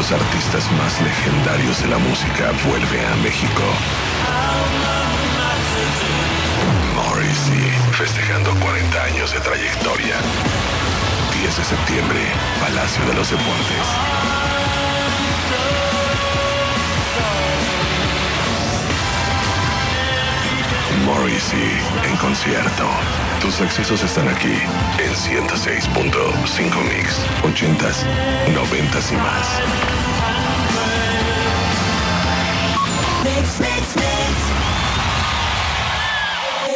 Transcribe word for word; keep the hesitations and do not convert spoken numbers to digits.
los artistas más legendarios de la música vuelve a México. Morrissey, festejando cuarenta años de trayectoria. diez de septiembre, Palacio de los Deportes. Morrissey en concierto. Tus accesos están aquí en ciento seis punto cinco Mix. ochentas, noventas y más. Mix, mix, mix.